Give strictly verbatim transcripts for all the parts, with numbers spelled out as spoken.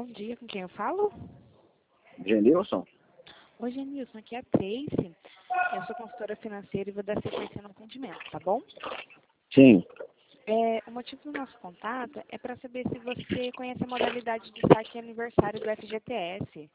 Bom dia, com quem eu falo? Genilson? Oi, Genilson, aqui é a Tracy. Eu sou consultora financeira e vou dar sequência no atendimento, tá bom? Sim. É, o motivo do nosso contato é para saber se você conhece a modalidade de saque aniversário do F G T S.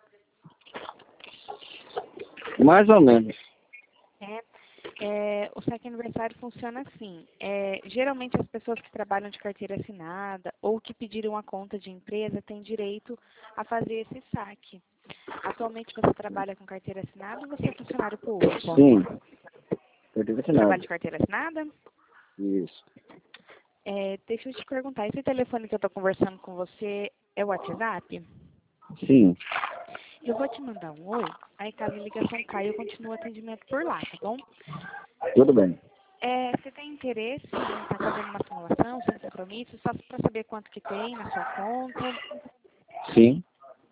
Mais ou menos. É, é, o saque aniversário funciona assim. É, geralmente as pessoas que trabalham de carteira assinada ou que pediram a conta de empresa têm direito a fazer esse saque. Atualmente você trabalha com carteira assinada ou você é funcionário público? Sim. Carteira Você trabalha assinada. de carteira assinada? Isso. É, deixa eu te perguntar, esse telefone que eu estou conversando com você é o WhatsApp? Sim. Eu vou te mandar um oi, aí caso a ligação caia, eu continuo o atendimento por lá, tá bom? Tudo bem. É, você tem interesse em estar fazendo uma simulação sem compromisso, só para saber quanto que tem na sua conta? Sim.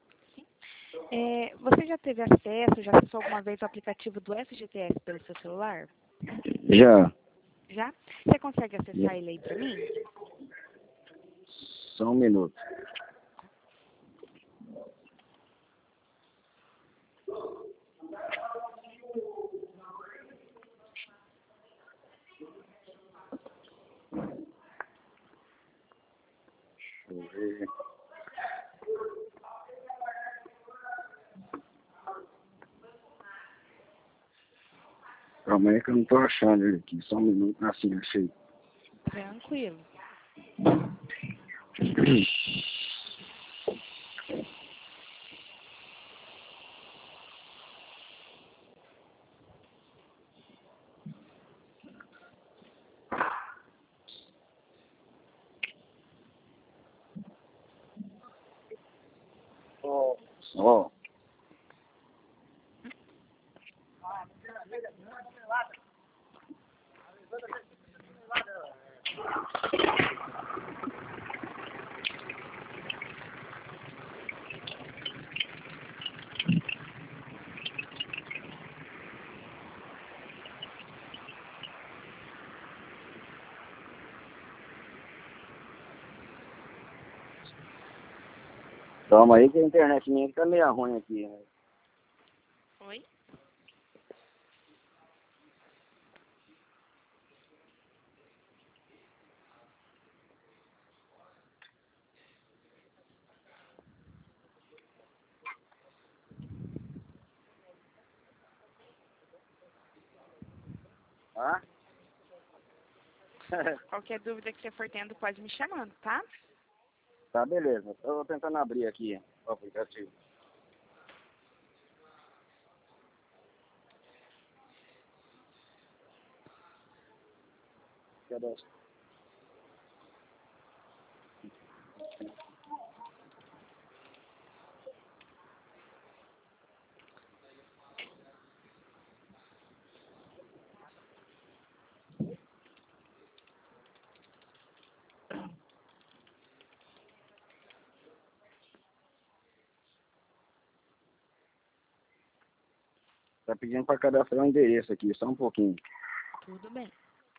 É, você já teve acesso, já acessou alguma vez o aplicativo do F G T S pelo seu celular? Já. Já? Você consegue acessar ele aí para mim? Só um minuto. Deixa eu ver. Calma aí que eu não tô achando ele aqui. Só um minuto. Assim, achei. Tranquilo. Ó. Calma aí que a internet minha tá meio ruim aqui, né? Oi? Ah? Qualquer dúvida que você for tendo, pode me chamando, tá? Tá, beleza. Tô tentando abrir aqui o aplicativo. Cadê? Tá pedindo para cadastrar o endereço aqui, só um pouquinho. Tudo bem.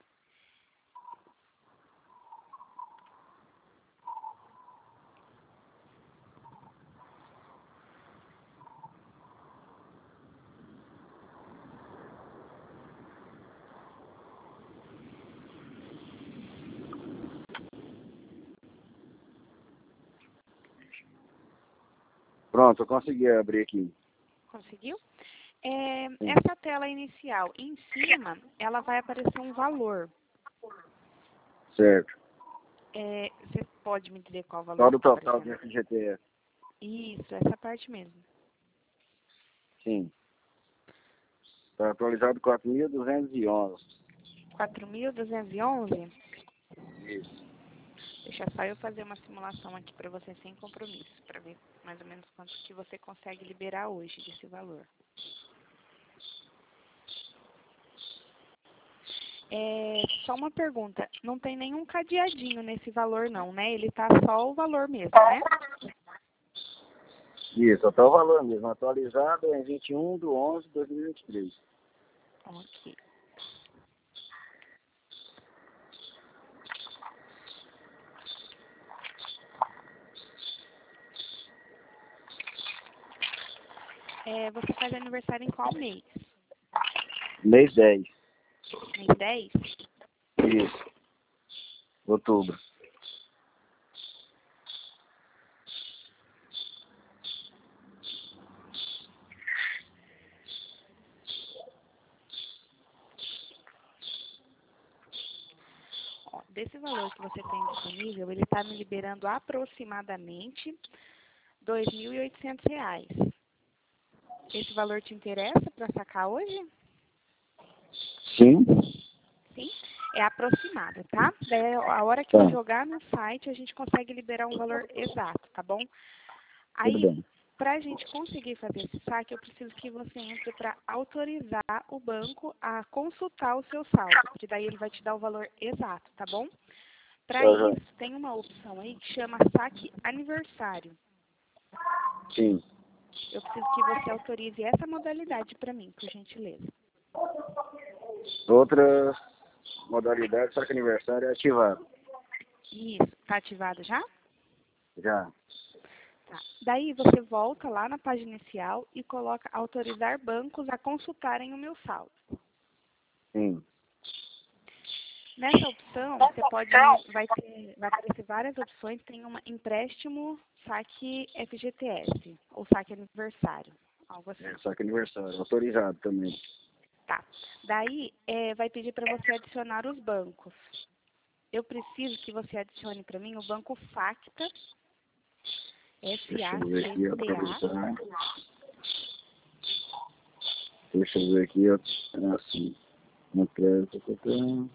Pronto, eu consegui abrir aqui. Conseguiu? É, Sim. essa tela inicial, em cima, ela vai aparecer um valor. Certo. É, você pode me dizer qual valor Só que do está total do aparecendo? F G T S. Isso, essa parte mesmo. Sim. Está atualizado quatro mil duzentos e onze. quatro mil duzentos e onze? Isso. Deixa só eu fazer uma simulação aqui para você sem compromisso, para ver mais ou menos quanto que você consegue liberar hoje desse valor. É, só uma pergunta, não tem nenhum cadeadinho nesse valor não, né? Ele tá só o valor mesmo, né? Isso, até o valor mesmo. Atualizado em vinte e um de onze de dois mil e vinte e três. Ok. É, você faz aniversário em qual mês? Mês dez. Mês dez? Isso. Outubro. Ó, desse valor que você tem disponível, ele está me liberando aproximadamente dois mil e oitocentos reais. Esse valor te interessa para sacar hoje? Sim. Sim? É aproximado, tá? Daí, a hora que Tá. eu jogar no site, a gente consegue liberar um valor exato, tá bom? Tudo Aí, bem. para a gente conseguir fazer esse saque, eu preciso que você entre para autorizar o banco a consultar o seu saldo, porque daí ele vai te dar o valor exato, tá bom? Para Aham. isso, tem uma opção aí que chama saque aniversário. Sim. Eu preciso que você autorize essa modalidade para mim, por gentileza. Outra modalidade, só que aniversário é ativado. Isso, tá ativado já? Já. Tá. Daí você volta lá na página inicial e coloca autorizar bancos a consultarem o meu saldo. Sim. Nessa opção, você pode, vai ter, vai aparecer várias opções, tem uma empréstimo, saque F G T S, ou saque aniversário, algo assim. É, só que aniversário. Autorizado também. Tá. Daí, é, vai pedir para você adicionar os bancos. Eu preciso que você adicione para mim o banco Facta, Deixa eu ver aqui, F A C T A. autorizar. Deixa eu ver aqui, ó. Assim. No crédito.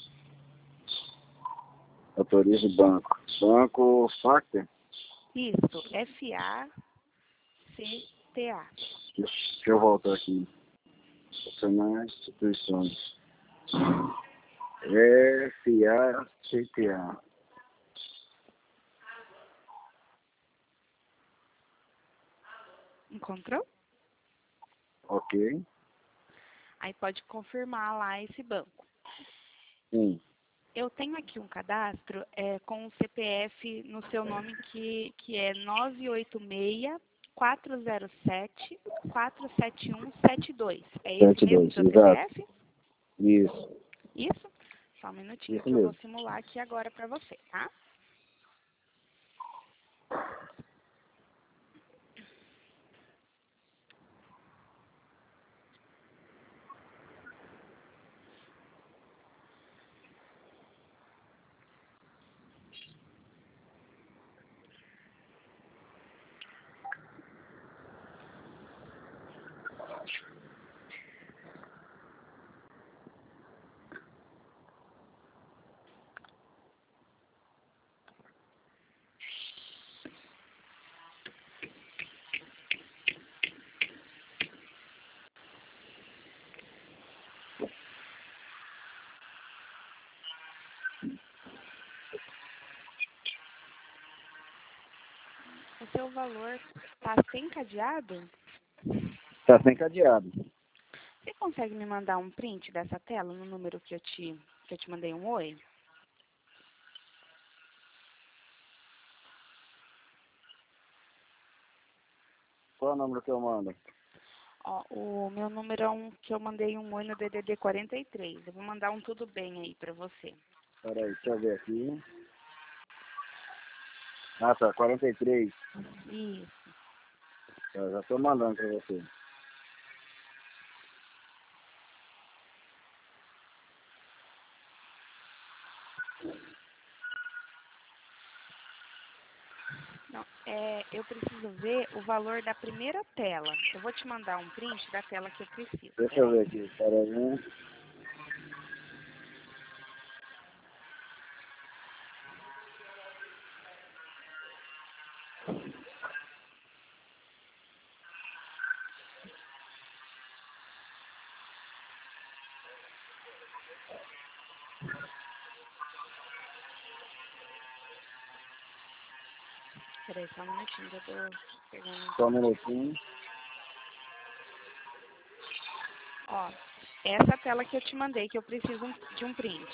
Autoriza o banco. Banco Factor. Isso, F A C T A. Deixa eu voltar aqui. Funcionar instituições. F A C T A. Encontrou? Ok. Aí pode confirmar lá esse banco. Sim. Eu tenho aqui um cadastro é, com o C P F no seu nome que, que é nove oito seis, quatro zero sete, quatro sete um sete dois. É esse sete mesmo dois, seu exato. C P F? Isso. Isso? Só um minutinho Isso que eu vou mesmo. simular aqui agora para você, tá? O seu valor está sem cadeado? Tá sem cadeado. Você consegue me mandar um print dessa tela no número que eu te, que eu te mandei um oi? Qual é o número que eu mando? Ó, o meu número é um que eu mandei um oi no D D D quarenta e três. Eu vou mandar um tudo bem aí pra você. Peraí, deixa eu ver aqui. Ah, tá. quarenta e três. Isso. Eu já tô mandando pra você. Não, é, eu preciso ver o valor da primeira tela. Eu vou te mandar um print da tela que eu preciso. Deixa eu Peraí. ver aqui. Peraí. Peraí, só um minutinho que eu tô pegando um Só um print. minutinho. Ó, essa tela que eu te mandei, que eu preciso um- de um print.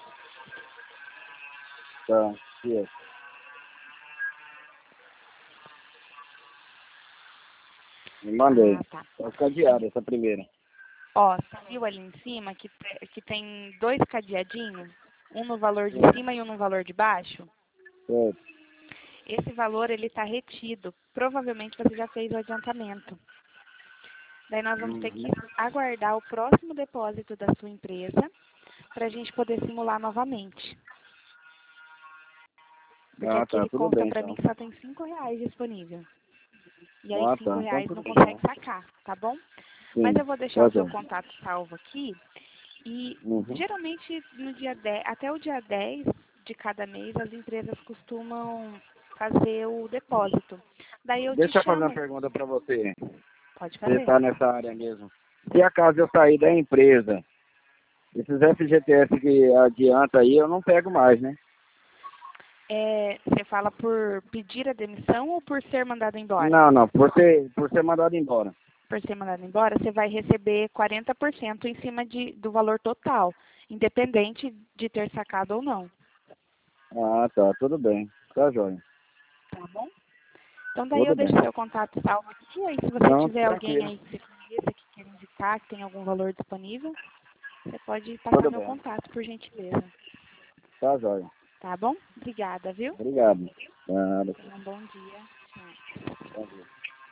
Tá. Aqui, ó. Me mandei. Ah, tá. Tá cadeada essa primeira. Ó, você viu ali em cima que, te- que tem dois cadeadinhos? Um no valor de Certo. cima e um no valor de baixo? Certo. Esse valor, ele está retido. Provavelmente você já fez o adiantamento. Daí nós vamos ter que Uhum. aguardar o próximo depósito da sua empresa para a gente poder simular novamente. Porque Ah, aqui tá. ele Tudo consta bem, para mim então. que só tem cinco reais disponível. E aí Ah, cinco tá. Então reais não tudo bem, consegue então. sacar, tá bom? Mas Sim. eu vou deixar Tá, o seu João. contato salvo aqui. E Uhum. geralmente no dia dez, até o dia dez de cada mês as empresas costumam fazer o depósito. Daí eu te Deixa eu fazer uma chamo. pergunta pra você. Pode Você fazer. está nessa área mesmo. Se acaso eu sair da empresa, esses F G T S que adianta aí, eu não pego mais, né? É, você fala por pedir a demissão ou por ser mandado embora? Não, não. Por ser, por ser mandado embora. Por ser mandado embora, você vai receber quarenta por cento em cima de, do valor total, independente de ter sacado ou não. Ah, tá. Tudo bem. Tá, joia. Tá bom? Então daí eu Tudo deixo bem. seu contato salvo aqui, aí se você Não, tiver alguém tranquilo. aí que você conheça, que queira indicar, que tem algum valor disponível, você pode passar Tudo meu bem. contato, por gentileza. Tá, joia. Tá bom? Obrigada, viu? Obrigado. Nada. Tenha um bom dia. Tchau. Bom dia.